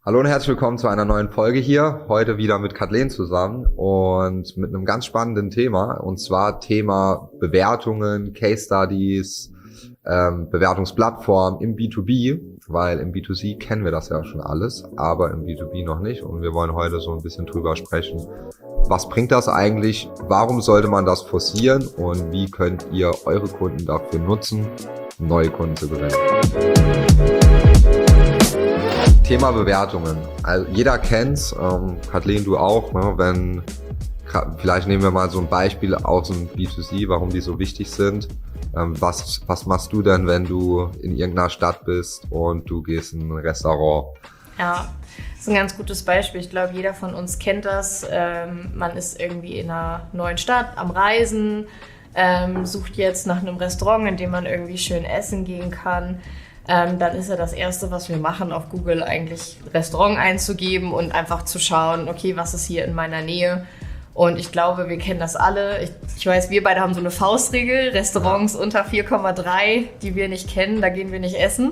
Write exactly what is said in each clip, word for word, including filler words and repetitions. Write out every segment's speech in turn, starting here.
Hallo und herzlich willkommen zu einer neuen Folge hier. Heute wieder mit Kathleen zusammen und mit einem ganz spannenden Thema. Und zwar Thema Bewertungen, Case Studies, ähm, Bewertungsplattformen im B zwei B. Weil im B zwei C kennen wir das ja schon alles, aber im B zwei B noch nicht. Und wir wollen heute so ein bisschen drüber sprechen. Was bringt das eigentlich? Warum sollte man das forcieren? Und wie könnt ihr eure Kunden dafür nutzen, neue Kunden zu gewinnen? Thema Bewertungen. Also jeder kennt's, ähm, Kathleen, du auch, ne? Wenn, vielleicht nehmen wir mal so ein Beispiel aus dem B zwei C, warum die so wichtig sind. Ähm, was, was machst du denn, wenn du in irgendeiner Stadt bist und du gehst in ein Restaurant? Ja, das ist ein ganz gutes Beispiel. Ich glaube, jeder von uns kennt das. Ähm, man ist irgendwie in einer neuen Stadt am Reisen, ähm, sucht jetzt nach einem Restaurant, in dem man irgendwie schön essen gehen kann. Ähm, dann ist ja das Erste, was wir machen, auf Google eigentlich Restaurant einzugeben und einfach zu schauen, okay, was ist hier in meiner Nähe? Und ich glaube, wir kennen das alle. Ich, ich weiß, wir beide haben so eine Faustregel, Restaurants unter vier Komma drei, die wir nicht kennen, da gehen wir nicht essen.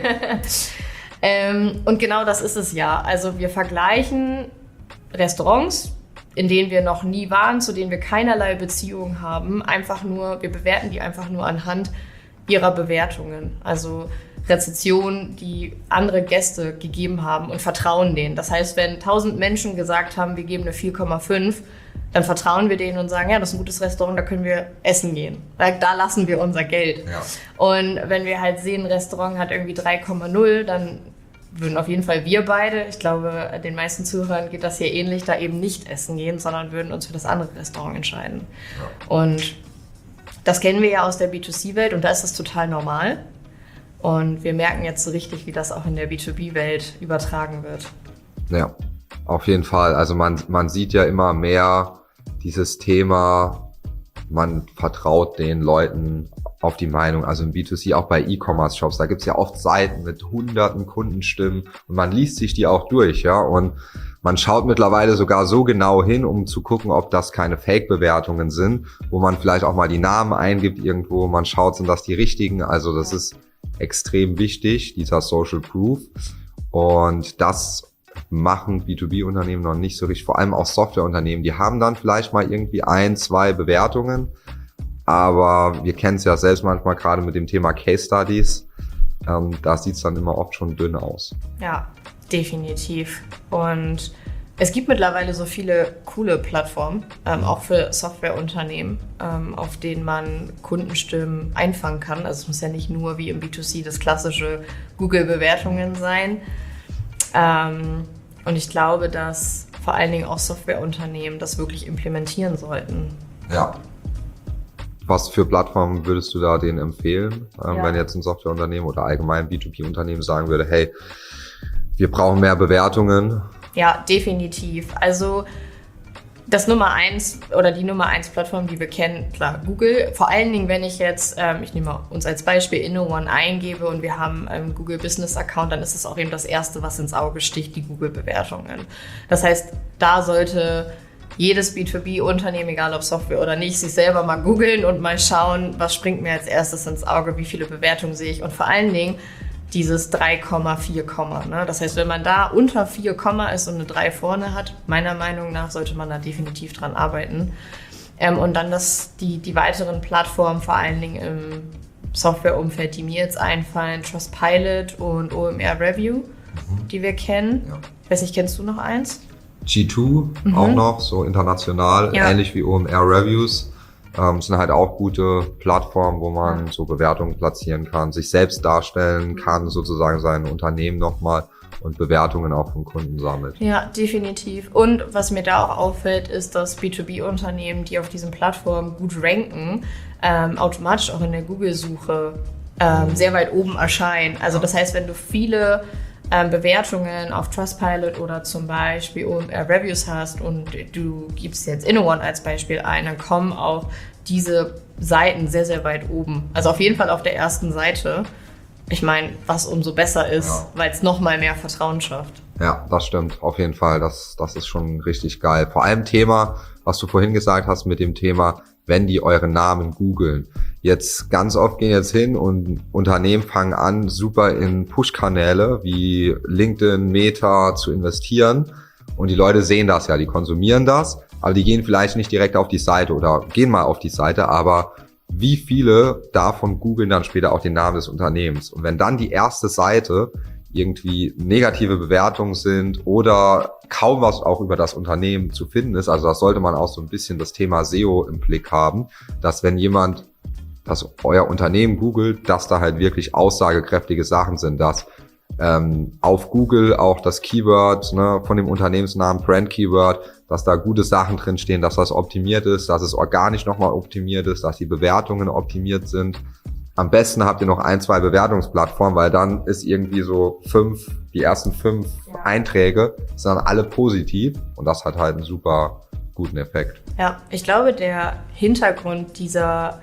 ähm, und genau das ist es ja. Also wir vergleichen Restaurants, in denen wir noch nie waren, zu denen wir keinerlei Beziehung haben, einfach nur, wir bewerten die einfach nur anhand ihrer Bewertungen. Also Rezensionen, die andere Gäste gegeben haben und vertrauen denen. Das heißt, wenn tausend Menschen gesagt haben, wir geben eine vier Komma fünf, dann vertrauen wir denen und sagen, ja, das ist ein gutes Restaurant, da können wir essen gehen. Da lassen wir unser Geld. Ja. Und wenn wir halt sehen, ein Restaurant hat irgendwie drei Komma null, dann würden auf jeden Fall wir beide, ich glaube, den meisten Zuhörern geht das hier ähnlich, da eben nicht essen gehen, sondern würden uns für das andere Restaurant entscheiden. Ja. Und das kennen wir ja aus der B zwei C-Welt und da ist das total normal. Und wir merken jetzt so richtig, wie das auch in der B zwei B-Welt übertragen wird. Ja, auf jeden Fall. Also man, man sieht ja immer mehr dieses Thema, man vertraut den Leuten auf die Meinung, also im B zwei C, auch bei E-Commerce-Shops, da gibt's ja oft Seiten mit hunderten Kundenstimmen und man liest sich die auch durch, ja, und man schaut mittlerweile sogar so genau hin, um zu gucken, ob das keine Fake-Bewertungen sind, wo man vielleicht auch mal die Namen eingibt irgendwo, man schaut, sind das die richtigen, also das ist extrem wichtig, dieser Social Proof, und das machen B zwei B-Unternehmen noch nicht so richtig, vor allem auch Softwareunternehmen, die haben dann vielleicht mal irgendwie ein, zwei Bewertungen, aber wir kennen es ja selbst manchmal gerade mit dem Thema Case Studies, ähm, da sieht es dann immer oft schon dünn aus. Ja, definitiv. Und es gibt mittlerweile so viele coole Plattformen, ähm, auch für Softwareunternehmen, ähm, auf denen man Kundenstimmen einfangen kann. Also es muss ja nicht nur wie im B zwei C das klassische Google-Bewertungen sein. Ähm, und ich glaube, dass vor allen Dingen auch Softwareunternehmen das wirklich implementieren sollten. Ja. Was für Plattformen würdest du da denen empfehlen, ähm, ja. wenn jetzt ein Softwareunternehmen oder allgemein B zwei B-Unternehmen sagen würde, hey, wir brauchen mehr Bewertungen? Ja, definitiv. Also das Nummer eins oder die Nummer eins Plattform, die wir kennen, klar, Google. Vor allen Dingen, wenn ich jetzt, ähm, ich nehme uns als Beispiel InnoOne eingebe und wir haben einen Google Business Account, dann ist es auch eben das Erste, was ins Auge sticht, die Google-Bewertungen. Das heißt, da sollte jedes B zwei B-Unternehmen, egal ob Software oder nicht, sich selber mal googeln und mal schauen, was springt mir als erstes ins Auge, wie viele Bewertungen sehe ich und vor allen Dingen dieses drei Komma vier, ne? Das heißt, wenn man da unter vier ist und eine drei vorne hat, meiner Meinung nach sollte man da definitiv dran arbeiten. Ähm, und dann das, die, die weiteren Plattformen, vor allen Dingen im Softwareumfeld, die mir jetzt einfallen, Trustpilot und O M R Review, mhm. die wir kennen. Ja. Ich weiß nicht, kennst du noch eins? G zwei mhm. auch noch, so international, ja. ähnlich wie O M R Reviews. Ähm, sind halt auch gute Plattformen, wo man ja. so Bewertungen platzieren kann, sich selbst darstellen kann, sozusagen sein Unternehmen nochmal und Bewertungen auch von Kunden sammelt. Ja, definitiv. Und was mir da auch auffällt, ist, dass B zwei B-Unternehmen, die auf diesen Plattformen gut ranken, ähm, automatisch auch in der Google-Suche ähm, mhm. sehr weit oben erscheinen. Also ja. das heißt, wenn du viele ähm, Bewertungen auf Trustpilot oder zum Beispiel O M R Reviews hast und du gibst jetzt InnoOne als Beispiel ein, dann kommen auch diese Seiten sehr, sehr weit oben. Also auf jeden Fall auf der ersten Seite. Ich meine, was umso besser ist, ja. weil es nochmal mehr Vertrauen schafft. Ja, das stimmt. Auf jeden Fall. Das, das ist schon richtig geil. Vor allem Thema, was du vorhin gesagt hast mit dem Thema, wenn die euren Namen googeln. Jetzt ganz oft gehen jetzt hin und Unternehmen fangen an, super in Push-Kanäle wie LinkedIn, Meta zu investieren. Und die Leute sehen das ja, die konsumieren das, aber die gehen vielleicht nicht direkt auf die Seite oder gehen mal auf die Seite, aber wie viele davon googeln dann später auch den Namen des Unternehmens? Und wenn dann die erste Seite irgendwie negative Bewertungen sind oder kaum was auch über das Unternehmen zu finden ist, also das sollte man auch so ein bisschen das Thema S E O im Blick haben, dass wenn jemand dass euer Unternehmen googelt, dass da halt wirklich aussagekräftige Sachen sind, dass ähm, auf Google auch das Keyword ne, von dem Unternehmensnamen, Brand-Keyword, dass da gute Sachen drinstehen, dass das optimiert ist, dass es organisch nochmal optimiert ist, dass die Bewertungen optimiert sind. Am besten habt ihr noch ein, zwei Bewertungsplattformen, weil dann ist irgendwie so fünf, die ersten fünf ja. Einträge sind dann alle positiv und das hat halt einen super guten Effekt. Ja, ich glaube, der Hintergrund dieser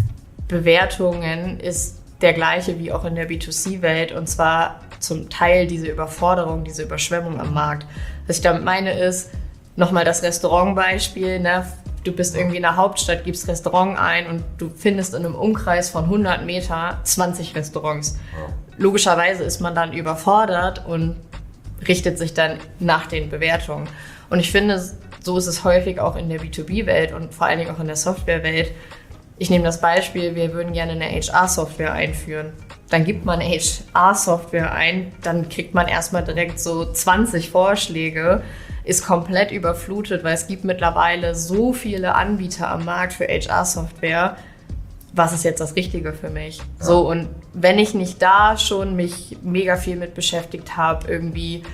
Bewertungen ist der gleiche wie auch in der B zwei C-Welt und zwar zum Teil diese Überforderung, diese Überschwemmung am Markt. Was ich damit meine ist, nochmal das Restaurantbeispiel, ne? Du bist irgendwie in der Hauptstadt, gibst Restaurant ein und du findest in einem Umkreis von hundert Meter zwanzig Restaurants. Logischerweise ist man dann überfordert und richtet sich dann nach den Bewertungen. Und ich finde, so ist es häufig auch in der B zwei B-Welt und vor allen Dingen auch in der Softwarewelt. Ich nehme das Beispiel, wir würden gerne eine H R-Software einführen. Dann gibt man H R-Software ein, dann kriegt man erstmal direkt so zwanzig Vorschläge, ist komplett überflutet, weil es gibt mittlerweile so viele Anbieter am Markt für H R-Software. Was ist jetzt das Richtige für mich? Ja. So, und wenn ich nicht da schon mich mega viel mit beschäftigt habe, irgendwie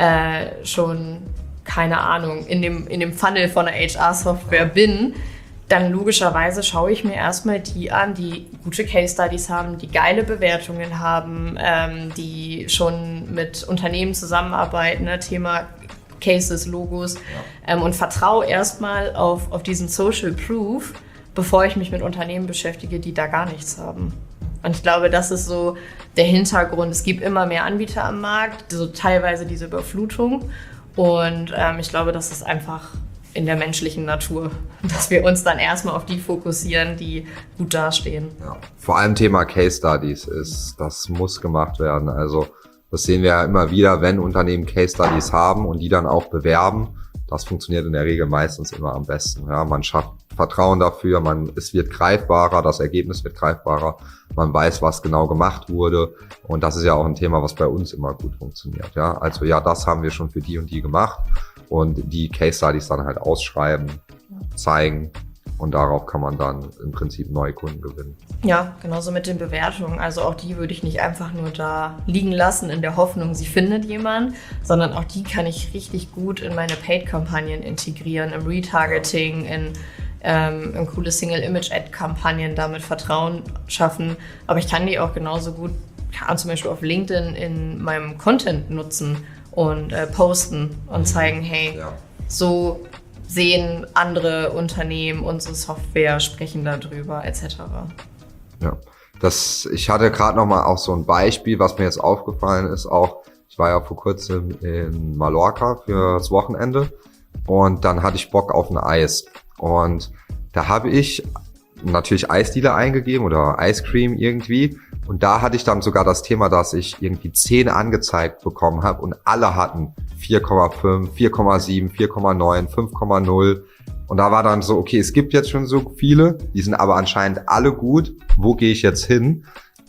äh, schon, keine Ahnung, in dem, in dem Funnel von einer H R-Software bin, dann logischerweise schaue ich mir erstmal die an, die gute Case Studies haben, die geile Bewertungen haben, ähm, die schon mit Unternehmen zusammenarbeiten, ne? Thema Cases, Logos ja. ähm, und vertraue erstmal auf, auf diesen Social Proof, bevor ich mich mit Unternehmen beschäftige, die da gar nichts haben. Und ich glaube, das ist so der Hintergrund. Es gibt immer mehr Anbieter am Markt, so teilweise diese Überflutung und ähm, ich glaube, das ist einfach in der menschlichen Natur, dass wir uns dann erstmal auf die fokussieren, die gut dastehen. Ja. Vor allem Thema Case Studies ist, das muss gemacht werden. Also das sehen wir ja immer wieder, wenn Unternehmen Case Studies haben und die dann auch bewerben. Das funktioniert in der Regel meistens immer am besten. Ja, man schafft Vertrauen dafür, man, es wird greifbarer, das Ergebnis wird greifbarer, man weiß, was genau gemacht wurde. Und das ist ja auch ein Thema, was bei uns immer gut funktioniert. Ja, also ja, das haben wir schon für die und die gemacht. Und die Case Studies dann halt ausschreiben, zeigen und darauf kann man dann im Prinzip neue Kunden gewinnen. Ja, genauso mit den Bewertungen. Also auch die würde ich nicht einfach nur da liegen lassen in der Hoffnung, sie findet jemand, sondern auch die kann ich richtig gut in meine Paid-Kampagnen integrieren, im Retargeting, in, ähm, in coole Single-Image-Ad-Kampagnen, damit Vertrauen schaffen. Aber ich kann die auch genauso gut, kann zum Beispiel auf LinkedIn in meinem Content nutzen und äh, posten und zeigen, hey, ja. so sehen andere Unternehmen unsere Software, sprechen darüber, et cetera. Ja, das, ich hatte gerade noch mal auch so ein Beispiel, was mir jetzt aufgefallen ist, auch, ich war ja vor kurzem in Mallorca für das Wochenende und dann hatte ich Bock auf ein Eis und da habe ich natürlich Eisdiele eingegeben oder Ice Cream irgendwie. Und da hatte ich dann sogar das Thema, dass ich irgendwie zehn angezeigt bekommen habe und alle hatten vier Komma fünf, vier Komma sieben, vier Komma neun, fünf Komma null. Und da war dann so, okay, es gibt jetzt schon so viele, die sind aber anscheinend alle gut. Wo gehe ich jetzt hin?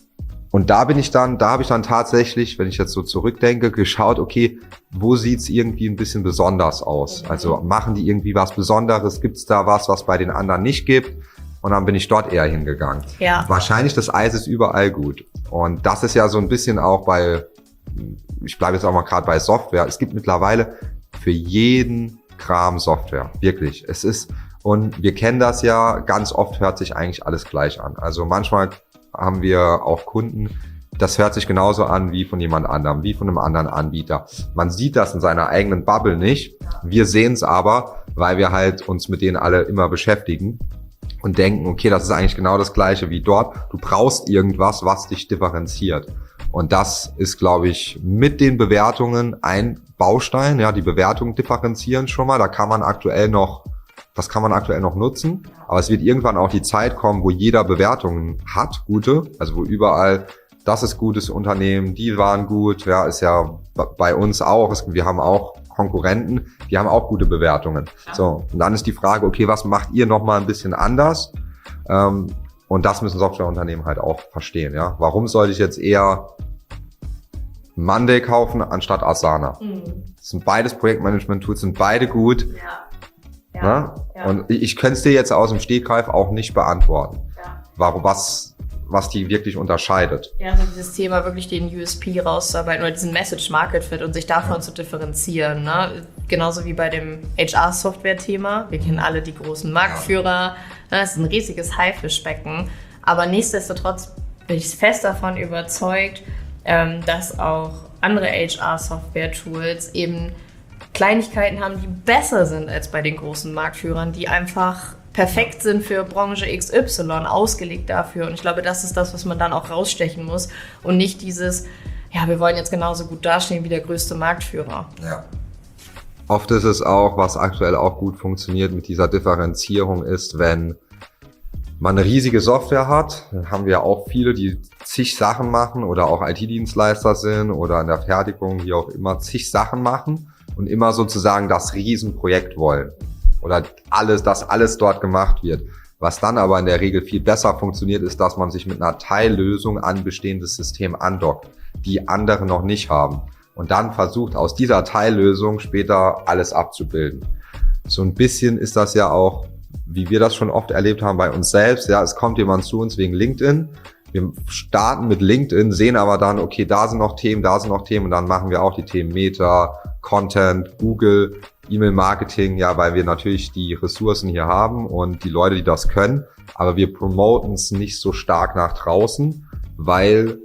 Und da bin ich dann, da habe ich dann tatsächlich, wenn ich jetzt so zurückdenke, geschaut, okay, wo sieht's irgendwie ein bisschen besonders aus? Also machen die irgendwie was Besonderes? Gibt's da was, was bei den anderen nicht gibt? Und dann bin ich dort eher hingegangen. Ja. Wahrscheinlich das Eis ist überall gut. Und das ist ja so ein bisschen auch bei, ich bleibe jetzt auch mal gerade bei Software. Es gibt mittlerweile für jeden Kram Software. Wirklich. Es ist, und wir kennen das ja, ganz oft hört sich eigentlich alles gleich an. Also manchmal haben wir auch Kunden, das hört sich genauso an wie von jemand anderem, wie von einem anderen Anbieter. Man sieht das in seiner eigenen Bubble nicht. Wir sehen es aber, weil wir halt uns mit denen alle immer beschäftigen. Und denken, okay, das ist eigentlich genau das Gleiche wie dort. Du brauchst irgendwas, was dich differenziert. Und das ist, glaube ich, mit den Bewertungen ein Baustein. Ja, die Bewertungen differenzieren schon mal. Da kann man aktuell noch das kann man aktuell noch nutzen, aber es wird irgendwann auch die Zeit kommen, wo jeder Bewertungen hat, gute, also wo überall, das ist gutes Unternehmen, die waren gut, ja, ist ja bei uns auch, wir haben auch Konkurrenten, die haben auch gute Bewertungen. So, und dann ist die Frage, okay, was macht ihr nochmal ein bisschen anders? Ähm, und das müssen Softwareunternehmen halt auch verstehen, ja. Warum sollte ich jetzt eher Monday kaufen anstatt Asana? Mhm. Das sind beides Projektmanagement-Tools, sind beide gut. Ja. Ja, ja. Und ich, ich könnte es dir jetzt aus dem Stegreif auch nicht beantworten, ja. warum, was, was die wirklich unterscheidet. Ja, also dieses Thema wirklich den U S P rauszuarbeiten oder diesen Message-Market-Fit und sich davon ja. zu differenzieren. Ne? Genauso wie bei dem H R-Software-Thema. Wir kennen alle die großen Marktführer. Ja. Das ist ein riesiges Haifischbecken. Aber nichtsdestotrotz bin ich fest davon überzeugt, dass auch andere H R-Software-Tools eben Kleinigkeiten haben, die besser sind als bei den großen Marktführern, die einfach perfekt sind für Branche X Y, ausgelegt dafür. Und ich glaube, das ist das, was man dann auch rausstechen muss und nicht dieses, ja, wir wollen jetzt genauso gut dastehen wie der größte Marktführer. Ja. Oft ist es auch, was aktuell auch gut funktioniert mit dieser Differenzierung ist, wenn man eine riesige Software hat, dann haben wir auch viele, die zig Sachen machen oder auch I T-Dienstleister sind oder in der Fertigung, wie auch immer, zig Sachen machen und immer sozusagen das Riesenprojekt wollen oder alles, dass alles dort gemacht wird. Was dann aber in der Regel viel besser funktioniert, ist, dass man sich mit einer Teillösung an bestehendes System andockt, die andere noch nicht haben und dann versucht, aus dieser Teillösung später alles abzubilden. So ein bisschen ist das ja auch, wie wir das schon oft erlebt haben bei uns selbst. Ja, es kommt jemand zu uns wegen LinkedIn. Wir starten mit LinkedIn, sehen aber dann, okay, da sind noch Themen, da sind noch Themen und dann machen wir auch die Themen Meta, Content, Google, E-Mail-Marketing, ja, weil wir natürlich die Ressourcen hier haben und die Leute, die das können, aber wir promoten es nicht so stark nach draußen, weil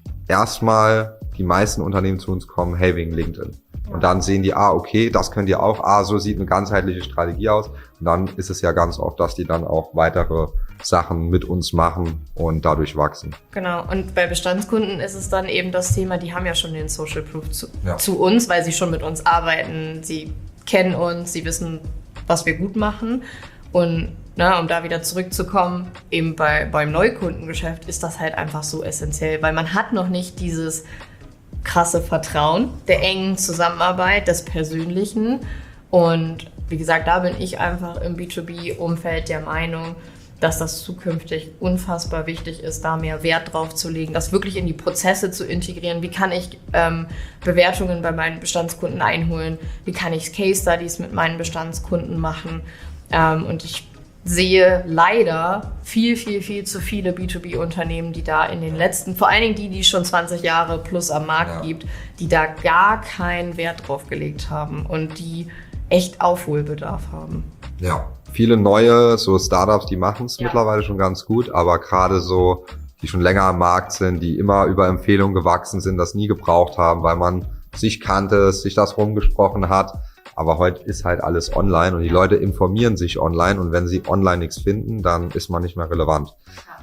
erstmal die meisten Unternehmen zu uns kommen, hey, wegen LinkedIn. Und dann sehen die, ah, okay, das könnt ihr auch, ah, so sieht eine ganzheitliche Strategie aus. Und dann ist es ja ganz oft, dass die dann auch weitere Sachen mit uns machen und dadurch wachsen. Genau, und bei Bestandskunden ist es dann eben das Thema, die haben ja schon den Social Proof zu, ja. zu uns, weil sie schon mit uns arbeiten, sie kennen uns, sie wissen, was wir gut machen. Und na, um da wieder zurückzukommen, eben bei beim Neukundengeschäft ist das halt einfach so essentiell, weil man hat noch nicht dieses krasse Vertrauen, der engen Zusammenarbeit, des Persönlichen. Und wie gesagt, da bin ich einfach im B zwei B-Umfeld der Meinung, dass das zukünftig unfassbar wichtig ist, da mehr Wert drauf zu legen, das wirklich in die Prozesse zu integrieren. Wie kann ich ähm, Bewertungen bei meinen Bestandskunden einholen? Wie kann ich Case Studies mit meinen Bestandskunden machen? Ähm, und ich sehe leider viel, viel, viel zu viele B zwei B-Unternehmen, die da in den letzten, vor allen Dingen die, die es schon zwanzig Jahre plus am Markt ja. gibt, die da gar keinen Wert drauf gelegt haben und die echt Aufholbedarf haben. Ja, viele neue so Startups, die machen es ja. mittlerweile schon ganz gut, aber gerade so, die schon länger am Markt sind, die immer über Empfehlungen gewachsen sind, das nie gebraucht haben, weil man sich kannte, sich das rumgesprochen hat. Aber heute ist halt alles online und die Leute informieren sich online und wenn sie online nichts finden, dann ist man nicht mehr relevant.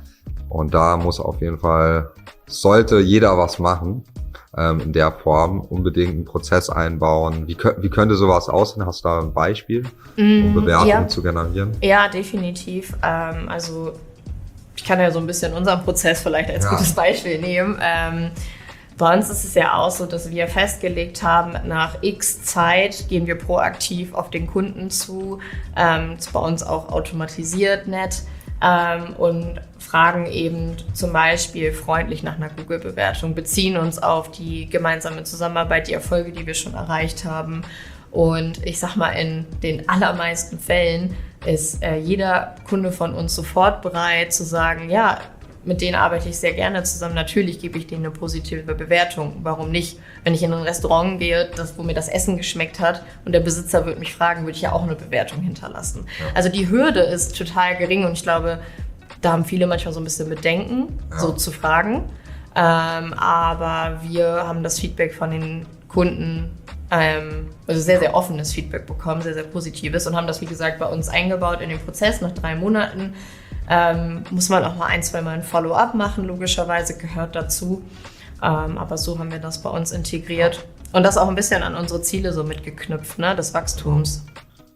Und da muss auf jeden Fall, sollte jeder was machen, ähm, in der Form, unbedingt einen Prozess einbauen. Wie, wie könnte sowas aussehen? Hast du da ein Beispiel, um Bewertungen ja. zu generieren? Ja, definitiv. Ähm, also ich kann ja so ein bisschen unseren Prozess vielleicht als ja. gutes Beispiel nehmen. Ähm, Bei uns ist es ja auch so, dass wir festgelegt haben, nach X Zeit gehen wir proaktiv auf den Kunden zu, ähm, ist bei uns auch automatisiert nett ähm, und fragen eben zum Beispiel freundlich nach einer Google-Bewertung, beziehen uns auf die gemeinsame Zusammenarbeit, die Erfolge, die wir schon erreicht haben. Und ich sag mal, in den allermeisten Fällen ist äh, jeder Kunde von uns sofort bereit zu sagen, ja, mit denen arbeite ich sehr gerne zusammen. Natürlich gebe ich denen eine positive Bewertung. Warum nicht? Wenn ich in ein Restaurant gehe, das, wo mir das Essen geschmeckt hat und der Besitzer würde mich fragen, würde ich ja auch eine Bewertung hinterlassen. Ja. Also die Hürde ist total gering und ich glaube, da haben viele manchmal so ein bisschen Bedenken, ja. so zu fragen. Ähm, aber wir haben das Feedback von den Kunden, ähm, also sehr, sehr offenes Feedback bekommen, sehr, sehr positives und haben das, wie gesagt, bei uns eingebaut in den Prozess nach drei Monaten. Ähm, muss man auch mal ein, zwei Mal ein Follow-up machen, logischerweise gehört dazu. Ähm, aber so haben wir das bei uns integriert und das auch ein bisschen an unsere Ziele so mitgeknüpft, ne, des Wachstums.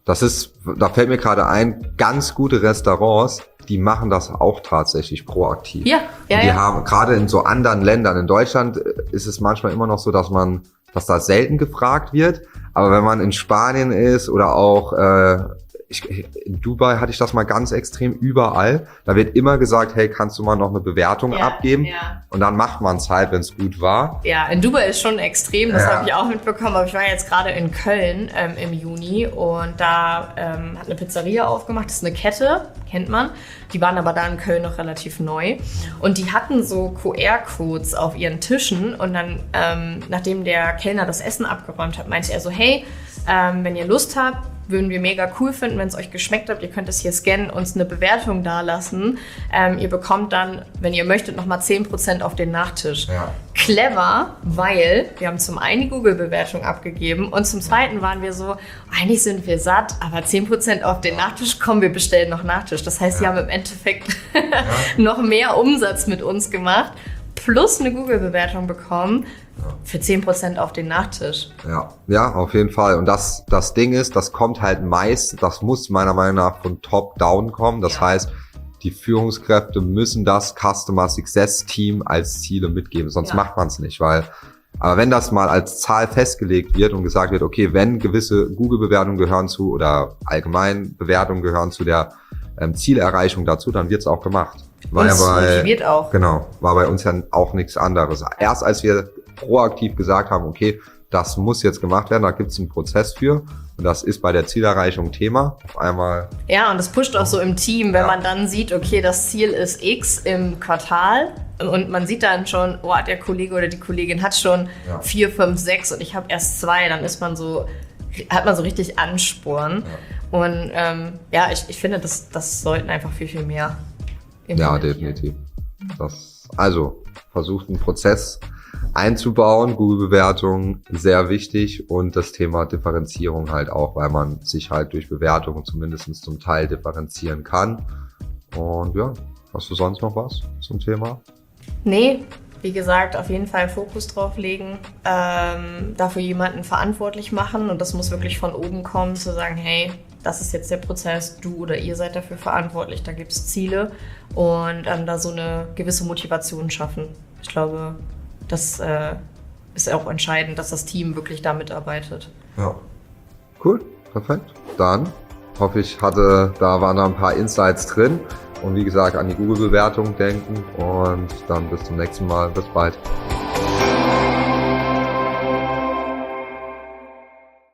Das ist, da fällt mir gerade ein, ganz gute Restaurants, die machen das auch tatsächlich proaktiv. Ja, ja, Und die ja. haben, gerade in so anderen Ländern, in Deutschland ist es manchmal immer noch so, dass man, dass da selten gefragt wird. Aber wenn man in Spanien ist oder auch, äh, ich, in Dubai hatte ich das mal ganz extrem überall. Da wird immer gesagt, hey, kannst du mal noch eine Bewertung Ja, abgeben? ja. Und dann macht man es halt, wenn es gut war. Ja, in Dubai ist schon extrem, das Ja. habe ich auch mitbekommen, aber ich war jetzt gerade in Köln ähm, im Juni und da ähm, hat eine Pizzeria aufgemacht, das ist eine Kette, kennt man, die waren aber da in Köln noch relativ neu und die hatten so Q R-Codes auf ihren Tischen und dann, ähm, nachdem der Kellner das Essen abgeräumt hat, meinte er so, hey, ähm, wenn ihr Lust habt, würden wir mega cool finden, wenn es euch geschmeckt hat. Ihr könnt es hier scannen, uns eine Bewertung dalassen. Ähm, ihr bekommt dann, wenn ihr möchtet, nochmal zehn Prozent auf den Nachtisch. Ja. Clever, weil wir haben zum einen die Google-Bewertung abgegeben und zum zweiten waren wir so, eigentlich sind wir satt, aber zehn Prozent auf den Nachtisch, komm, wir bestellen noch Nachtisch. Das heißt, sie Ja. haben im Endeffekt noch mehr Umsatz mit uns gemacht, plus eine Google-Bewertung bekommen für zehn Prozent auf den Nachtisch. Ja, ja, auf jeden Fall. Und das, das Ding ist, das kommt halt meist, das muss meiner Meinung nach von top down kommen. Das Ja. heißt, die Führungskräfte müssen das Customer Success Team als Ziele mitgeben, sonst Ja. macht man es nicht, weil, aber wenn das mal als Zahl festgelegt wird und gesagt wird, okay, wenn gewisse Google-Bewertungen gehören zu oder allgemein Bewertungen gehören zu der ähm, Zielerreichung dazu, dann wird's auch gemacht. War Und ja es bei, motiviert auch. Genau, war bei uns ja auch nichts anderes. Erst als wir proaktiv gesagt haben, okay, das muss jetzt gemacht werden, da gibt's einen Prozess für und das ist bei der Zielerreichung Thema. Auf einmal, Ja, und das pusht auch so im Team, wenn Ja. man dann sieht, okay, das Ziel ist X im Quartal und man sieht dann schon, oh, der Kollege oder die Kollegin hat schon Ja. vier, fünf, sechs und ich habe erst zwei, dann ist man so, hat man so richtig Ansporn. Und ähm, ja, ich, ich finde, das, das sollten einfach viel, viel mehr ja, implementieren. definitiv. Das, also, versucht einen Prozess einzubauen, Google-Bewertung sehr wichtig und das Thema Differenzierung halt auch, weil man sich halt durch Bewertungen zumindest zum Teil differenzieren kann. Und ja, hast du sonst noch was zum Thema? Nee, wie gesagt, auf jeden Fall Fokus drauf legen, ähm, dafür jemanden verantwortlich machen und das muss wirklich von oben kommen, zu sagen, hey, das ist jetzt der Prozess, du oder ihr seid dafür verantwortlich, da gibt es Ziele und ähm, da so eine gewisse Motivation schaffen. Ich glaube, das äh, ist auch entscheidend, dass das Team wirklich da mitarbeitet. Ja. Cool, perfekt. Dann hoffe ich, hatte, da waren da ein paar Insights drin. Und wie gesagt, an die Google-Bewertung denken und dann bis zum nächsten Mal. Bis bald.